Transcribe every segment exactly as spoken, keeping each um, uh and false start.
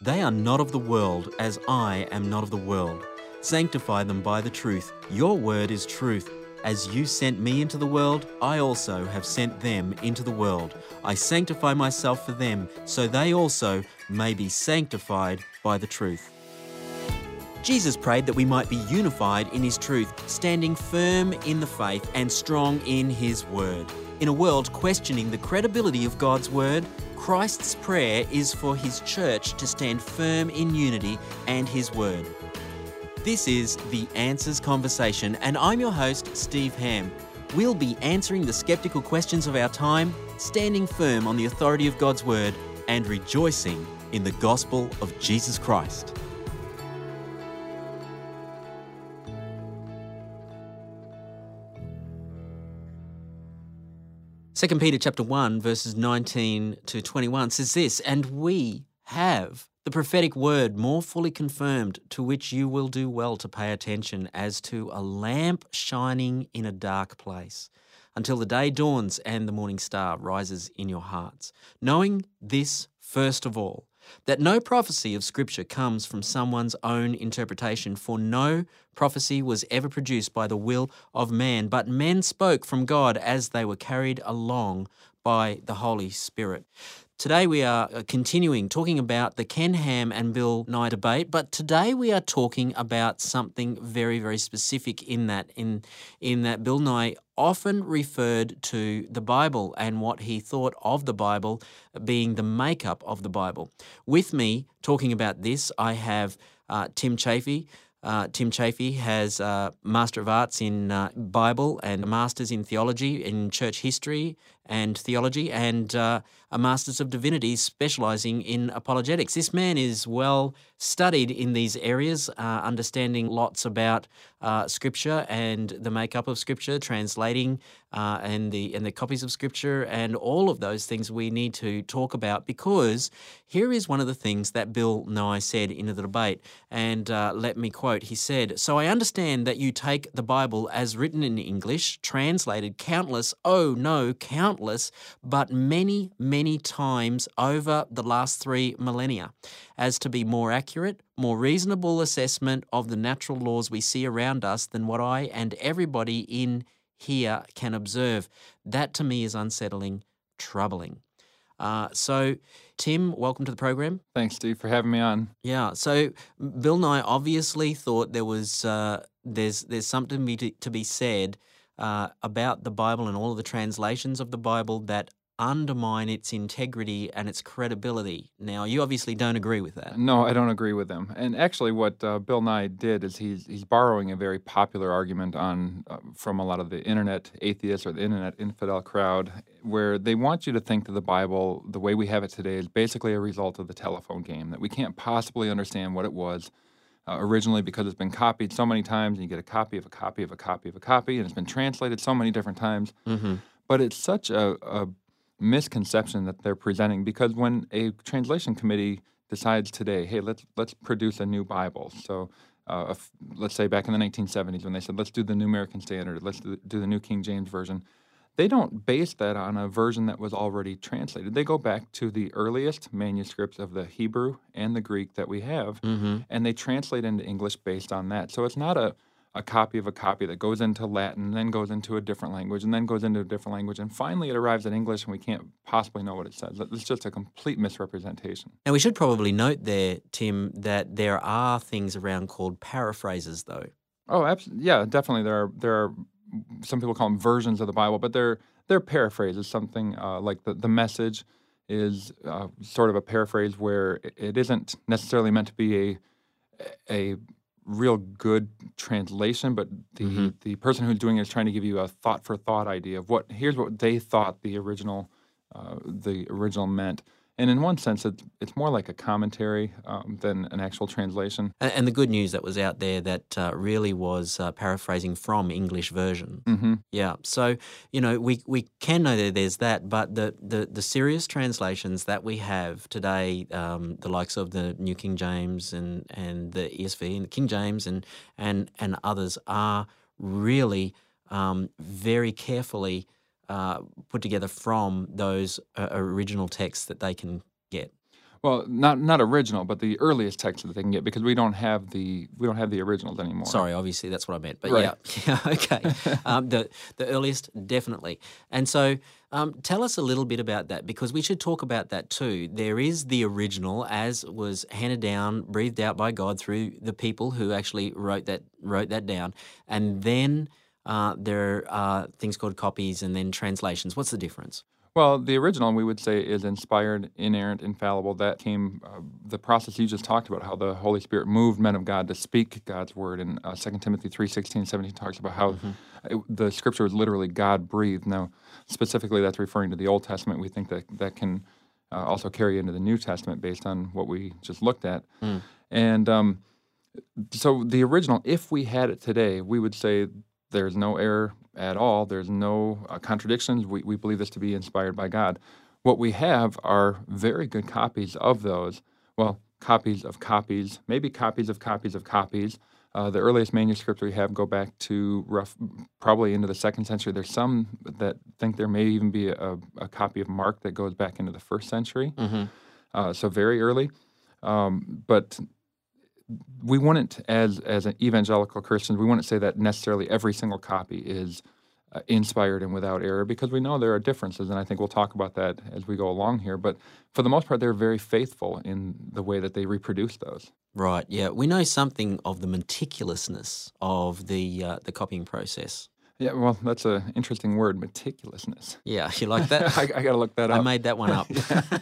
They are not of the world, as I am not of the world. Sanctify them by the truth. Your word is truth. As you sent me into the world, I also have sent them into the world. I sanctify myself for them, so they also may be sanctified by the truth. Jesus prayed that we might be unified in his truth, standing firm in the faith and strong in his word. In a world questioning the credibility of God's word, Christ's prayer is for his church to stand firm in unity and his word. This is The Answers Conversation, and I'm your host, Steve Ham. We'll be answering the skeptical questions of our time, standing firm on the authority of God's word, and rejoicing in the gospel of Jesus Christ. Second Peter chapter one, verses nineteen to twenty-one says this, "And we have the prophetic word more fully confirmed, to which you will do well to pay attention, as to a lamp shining in a dark place, until the day dawns and the morning star rises in your hearts. Knowing this first of all, that no prophecy of Scripture comes from someone's own interpretation, for no prophecy was ever produced by the will of man, but men spoke from God as they were carried along by the Holy Spirit." Today we are continuing talking about the Ken Ham and Bill Nye debate, but today we are talking about something very, very specific in that, in, in that Bill Nye often referred to the Bible and what he thought of the Bible being the makeup of the Bible. With me talking about this, I have uh, Tim Chaffey. Uh, Tim Chaffey has a Master of Arts in uh, Bible and a Master's in Theology, in Church History and Theology, and uh, a Master's of Divinity specialising in apologetics. This man is well studied in these areas, uh, understanding lots about uh, Scripture and the makeup of Scripture, translating uh, and the and the copies of Scripture, and all of those things we need to talk about, because here is one of the things that Bill Nye said in the debate, and uh, let me quote. He said, "So I understand that you take the Bible as written in English, translated countless, oh no, countless, but many, many times over the last three millennia, as to be more accurate, more reasonable assessment of the natural laws we see around us than what I and everybody in here can observe. That to me is unsettling, troubling." Uh, so, Tim, welcome to the program. Thanks, Steve, for having me on. Yeah, so Bill Nye obviously thought there was uh, there's there's something to be, to be said uh, about the Bible and all of the translations of the Bible that undermine its integrity and its credibility. Now, you obviously don't agree with that. No, I don't agree with him. And actually, what uh, Bill Nye did is he's he's borrowing a very popular argument on uh, from a lot of the internet atheists or the internet infidel crowd, where they want you to think that the Bible, the way we have it today, is basically a result of the telephone game, that we can't possibly understand what it was uh, originally because it's been copied so many times, and you get a copy of a copy of a copy of a copy, and it's been translated so many different times. Mm-hmm. But it's such a, a misconception that they're presenting, because when a translation committee decides today, hey, let's let's produce a new Bible. So uh, if, let's say back in the nineteen seventies when they said, let's do the New American Standard, let's do, do the New King James Version, they don't base that on a version that was already translated. They go back to the earliest manuscripts of the Hebrew and the Greek that we have, Mm-hmm. and they translate into English based on that. So it's not a a copy of a copy that goes into Latin, then goes into a different language, and then goes into a different language, and finally it arrives in English, and we can't possibly know what it says. It's just a complete misrepresentation. And we should probably note there, Tim, that there are things around called paraphrases, though. Oh, absolutely. Yeah, definitely. There are there are some people call them versions of the Bible, but they're they're paraphrases. Something uh, like the the Message is uh, sort of a paraphrase where it isn't necessarily meant to be a a real good translation, but the Mm-hmm. the person who's doing it is trying to give you a thought for thought idea of what here's what they thought the original uh, the original meant. And in one sense, it's, it's more like a commentary um, than an actual translation. And, and the good news that was out there that uh, really was uh, paraphrasing from English version. Mm-hmm. Yeah, so, you know, we, we can know that there's that, but the, the, the serious translations that we have today, um, the likes of the New King James and, and the E S V and the King James and, and, and others are really um, very carefully uh, put together from those uh, original texts that they can get. Well, not not original, but the earliest text that they can get, because we don't have the we don't have the originals anymore. Sorry, obviously that's what I meant, but Right. yeah, yeah, okay. Um, the the earliest, definitely. And so, um, tell us a little bit about that, because we should talk about that too. There is the original, as was handed down, breathed out by God through the people who actually wrote that wrote that down, and then uh, there are things called copies, and then translations. What's the difference? Well, the original, we would say, is inspired, inerrant, infallible. That came, uh, the process you just talked about, how the Holy Spirit moved men of God to speak God's word. And uh, Second Timothy three sixteen, seventeen talks about how Mm-hmm. it, the Scripture was literally God-breathed. Now, specifically, that's referring to the Old Testament. We think that that can uh, also carry into the New Testament based on what we just looked at. Mm. And um, so the original, if we had it today, we would say there's no error at all. There's no uh, contradictions. We, we believe this to be inspired by God. What we have are very good copies of those. Well, copies of copies, maybe copies of copies of copies. Uh, the earliest manuscripts we have go back to rough, probably into the second century. There's some that think there may even be a, a copy of Mark that goes back into the first century. Mm-hmm. Uh, so very early. Um, but we wouldn't, as as an evangelical Christians, we wouldn't say that necessarily every single copy is uh, inspired and without error, because we know there are differences, and I think we'll talk about that as we go along here. But for the most part, they're very faithful in the way that they reproduce those. Right, yeah. We know something of the meticulousness of the uh, the copying process. Yeah, well, that's an interesting word, meticulousness. Yeah, you like that? I, I got to look that up. I made that one up.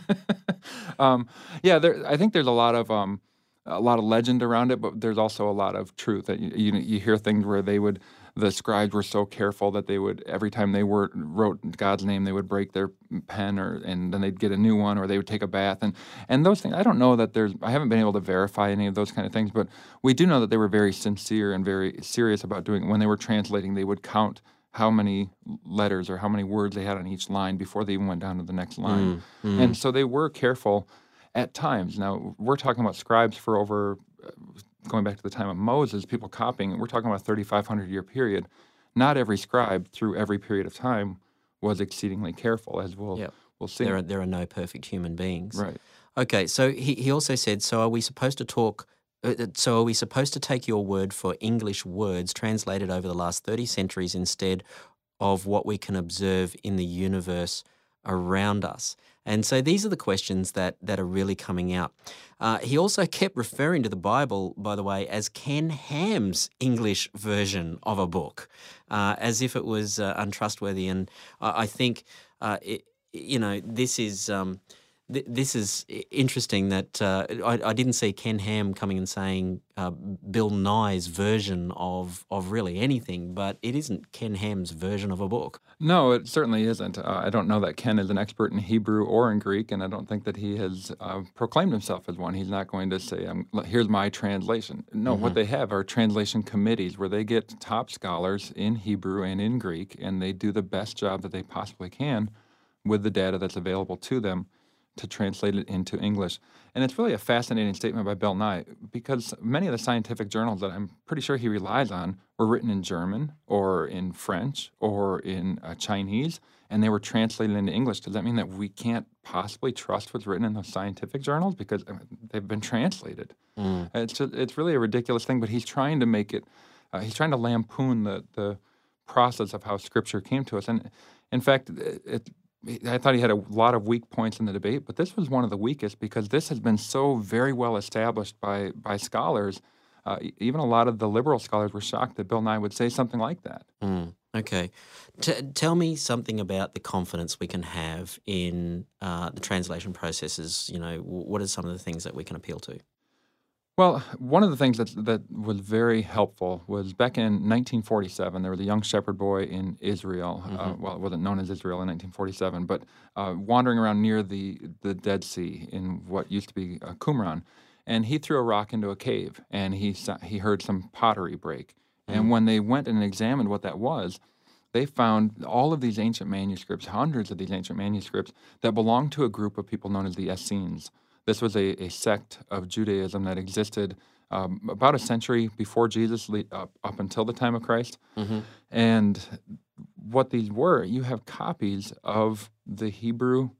um, yeah, there, I think there's a lot of um, a lot of legend around it, but there's also a lot of truth. That you, you, you hear things where they would, the scribes were so careful that they would, every time they were, wrote God's name, they would break their pen, or and then they'd get a new one, or they would take a bath, and and those things. I don't know that there's. I haven't been able to verify any of those kind of things, but we do know that they were very sincere and very serious about doing it. When they were translating, they would count how many letters or how many words they had on each line before they even went down to the next line. Mm, mm. And so they were careful at times. Now, we're talking about scribes for over, uh, going back to the time of Moses, people copying, we're talking about a thirty-five hundred year period. Not every scribe through every period of time was exceedingly careful, as we'll, Yep. we'll see. There are, there are no perfect human beings. Right. Okay, so he, he also said, so are we supposed to talk, uh, uh, so are we supposed to take your word for English words translated over the last thirty centuries instead of what we can observe in the universe around us? And so these are the questions that, that are really coming out. Uh, he also kept referring to the Bible, by the way, as Ken Ham's English version of a book, uh, as if it was uh, untrustworthy. And I, I think, uh, it, you know, this is... Um, th- This is i- interesting that uh, I, I didn't see Ken Ham coming and saying uh, Bill Nye's version of, of really anything, but it isn't Ken Ham's version of a book. No, it certainly isn't. Uh, I don't know that Ken is an expert in Hebrew or in Greek, and I don't think that he has uh, proclaimed himself as one. He's not going to say, um, here's my translation. No, what they have are translation committees where they get top scholars in Hebrew and in Greek, and they do the best job that they possibly can with the data that's available to them to translate it into English. And it's really a fascinating statement by Bill Nye, because many of the scientific journals that I'm pretty sure he relies on were written in German or in French or in uh, Chinese, and they were translated into English. Does that mean that we can't possibly trust what's written in those scientific journals because uh, they've been translated? Mm. It's just, it's really a ridiculous thing, but he's trying to make it, uh, he's trying to lampoon the, the process of how Scripture came to us. And in fact, it, it I thought he had a lot of weak points in the debate, but this was one of the weakest because this has been so very well established by by scholars. Uh, e- even a lot of the liberal scholars were shocked that Bill Nye would say something like that. Mm. Okay. T- tell me something about the confidence we can have in uh, the translation processes. You know, w- what are some of the things that we can appeal to? Well, one of the things that that was very helpful was back in nineteen forty-seven, there was a young shepherd boy in Israel. Uh, well, it wasn't known as Israel in nineteen forty-seven, but uh, wandering around near the, the Dead Sea in what used to be uh, Qumran. And he threw a rock into a cave, and he saw, he heard some pottery break. And when they went and examined what that was, they found all of these ancient manuscripts, hundreds of these ancient manuscripts, that belonged to a group of people known as the Essenes. This was a, a sect of Judaism that existed um, about a century before Jesus, le- up, up until the time of Christ. And what these were, you have copies of the Hebrew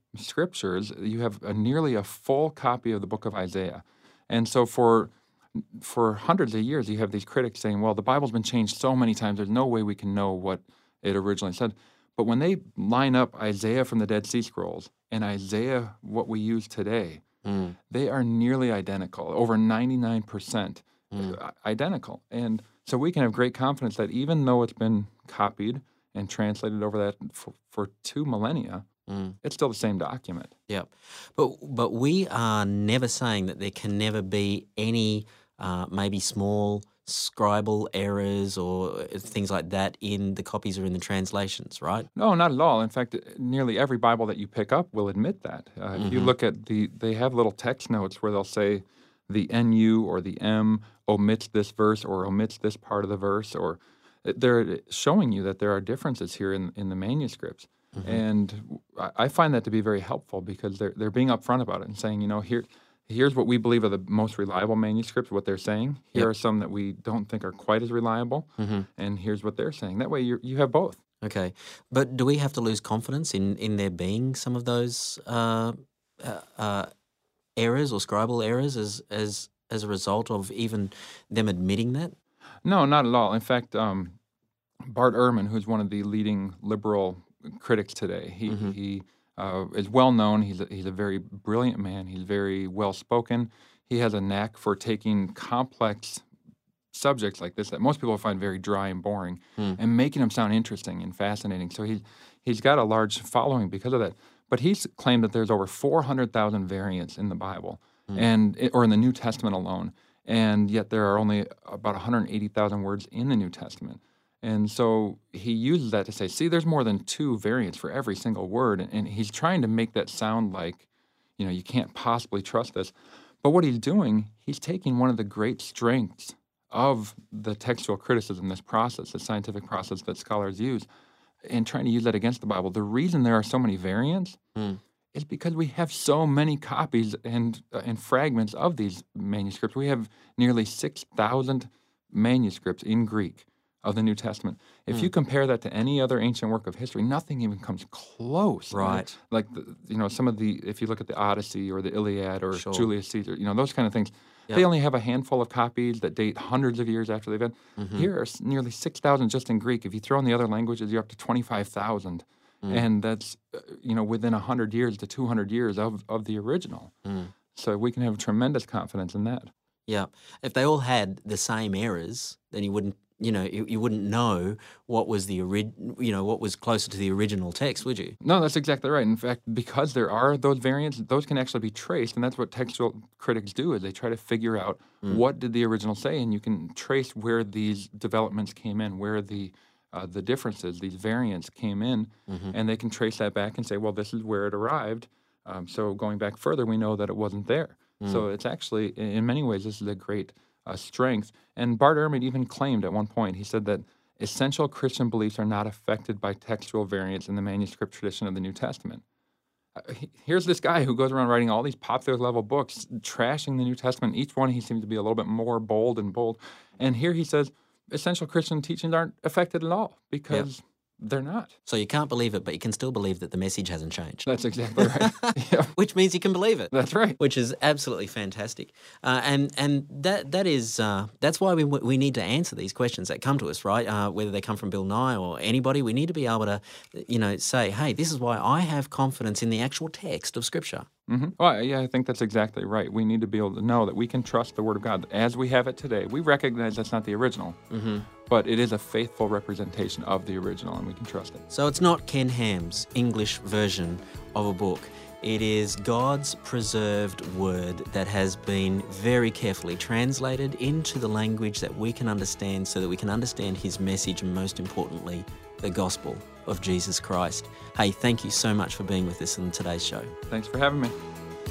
scriptures, you have a, nearly a full copy of the book of Isaiah. And so for for hundreds of years, you have these critics saying, well, the Bible's been changed so many times, there's no way we can know what it originally said. But when they line up Isaiah from the Dead Sea Scrolls and Isaiah, what we use today, mm. they are nearly identical, over ninety-nine percent mm. identical. And so we can have great confidence that even though it's been copied and translated over that for, for two millennia, mm. it's still the same document. Yeah. But, but we are never saying that there can never be any uh, maybe small scribal errors or things like that in the copies or in the translations, right? No, not at all. In fact, nearly every Bible that you pick up will admit that. Uh, mm-hmm. If you look at the, they have little text notes where they'll say the N U or the M omits this verse or omits this part of the verse, or they're showing you that there are differences here in, in the manuscripts. Mm-hmm. And I find that to be very helpful because they're, they're being upfront about it and saying, you know, here, here's what we believe are the most reliable manuscripts, what they're saying. Here yep. are some that we don't think are quite as reliable, mm-hmm. and here's what they're saying. That way you you have both. Okay. But do we have to lose confidence in, in there being some of those uh, uh, uh, errors or scribal errors as, as, as a result of even them admitting that? No, not at all. In fact, um, Bart Ehrman, who's one of the leading liberal critics today, he mm-hmm. he uh, is well known. He's a, he's a very brilliant man. He's very well spoken. He has a knack for taking complex subjects like this that most people find very dry and boring mm. and making them sound interesting and fascinating. So he's he's got a large following because of that. But he's claimed that there's over four hundred thousand variants in the Bible mm. and or in the New Testament alone. And yet there are only about one hundred eighty thousand words in the New Testament. And so he uses that to say, see, there's more than two variants for every single word. And, and he's trying to make that sound like, you know, you can't possibly trust this. But what he's doing, he's taking one of the great strengths of the textual criticism, this process, the scientific process that scholars use, and trying to use that against the Bible. The reason there are so many variants mm. is because we have so many copies and uh, and fragments of these manuscripts. We have nearly six thousand manuscripts in Greek of the New Testament. If mm. you compare that to any other ancient work of history, nothing even comes close. Right. Right? Like, the, you know, some of the, if you look at the Odyssey or the Iliad or sure. Julius Caesar, you know, those kind of things, yep. they only have a handful of copies that date hundreds of years after they've been. Mm-hmm. Here are nearly six thousand just in Greek. If you throw in the other languages, you're up to twenty-five thousand. Mm. And that's, uh, you know, within one hundred years to two hundred years of, of the original. Mm. So we can have tremendous confidence in that. Yeah. If they all had the same errors, then you wouldn't, you know, you, you wouldn't know what was the ori- you know, what was closer to the original text, would you? No, that's exactly right. In fact, because there are those variants, those can actually be traced, and that's what textual critics do, is they try to figure out mm. what did the original say, and you can trace where these developments came in, where the uh, the differences, these variants came in, mm-hmm. and they can trace that back and say, well, this is where it arrived. Um, so going back further, we know that it wasn't there. Mm. So it's actually, in many ways, this is a great uh, strength. And Bart Ehrman even claimed at one point, he said that essential Christian beliefs are not affected by textual variants in the manuscript tradition of the New Testament. Uh, he, here's this guy who goes around writing all these popular level books, trashing the New Testament. Each one he seems to be a little bit more bold and bold. And here he says essential Christian teachings aren't affected at all because yep. they're not. So you can't believe it, but you can still believe that the message hasn't changed. That's exactly right. Yeah. Which means you can believe it. That's right. Which is absolutely fantastic, uh, and and that that is uh, that's why we we need to answer these questions that come to us, right? Uh, whether they come from Bill Nye or anybody, we need to be able to, you know, say, hey, this is why I have confidence in the actual text of Scripture. Mm-hmm. Well, yeah, I think that's exactly right. We need to be able to know that we can trust the Word of God as we have it today. We recognize that's not the original, mm-hmm. but it is a faithful representation of the original, and we can trust it. So it's not Ken Ham's English version of a book. It is God's preserved Word that has been very carefully translated into the language that we can understand so that we can understand His message and, most importantly, the gospel of Jesus Christ. Hey, thank you so much for being with us on today's show. Thanks for having me.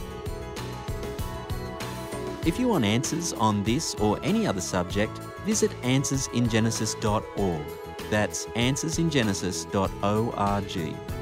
If you want answers on this or any other subject, visit answers in genesis dot org. That's answers in genesis dot org.